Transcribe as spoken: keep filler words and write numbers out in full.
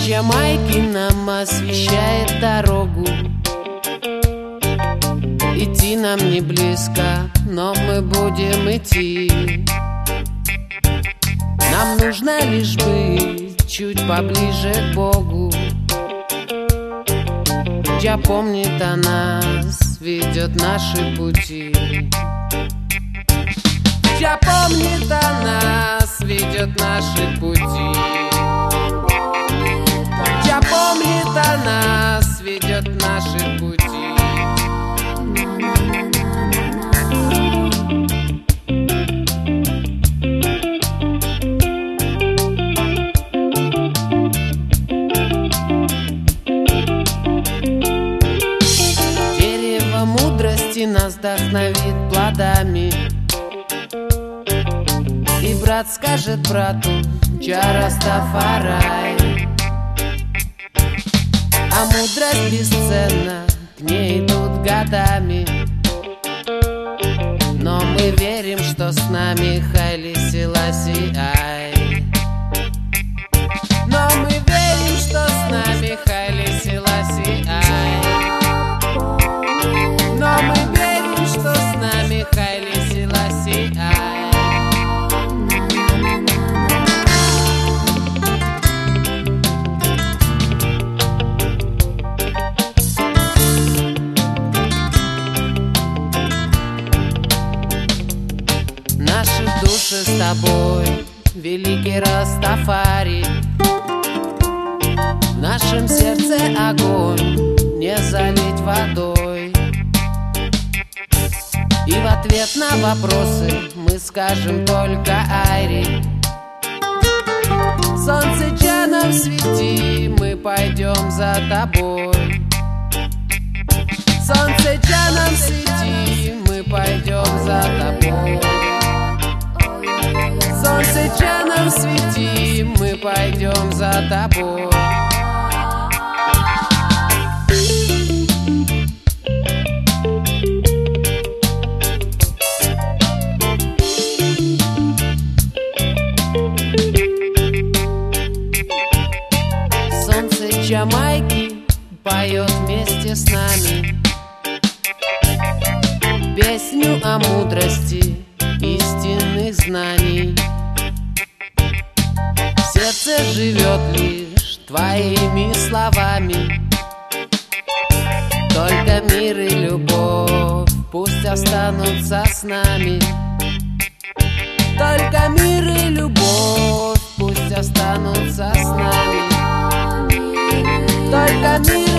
Ямайки нам освещает дорогу. Идти нам не близко, но мы будем идти. Нам нужно лишь быть чуть поближе к Богу. Я помнит о нас, ведет наши пути. Я помнит о нас, ведет наши пути. Я помнит о нас, ведет наши пути. Дерево мудрости нас вдохновит плодами. И брат скажет брату: Джа Растафарай. А мудрость бесценна, к ней идут годами. Но мы верим, что с нами Хайли Селаси Ай. Но мы верим, что с нами Хайли Селаси Ай. Но мы верим, что с нами Хайли Селаси Ай. Наши души с тобой, великий Растафари. В нашем сердце огонь не залить водой. И в ответ на вопросы мы скажем только Айри. Солнце Джа нам свети, мы пойдем за тобой. Солнце Джа нам свети, мы пойдем за тобой. Солнце Джа нам свети, мы пойдем за тобой. Солнце Ямайки поет вместе с нами песню о мудрости истинных знаний. Сердце живет лишь твоими словами. Только мир и любовь пусть останутся с нами. Только мир и любовь пусть останутся с нами. Только мир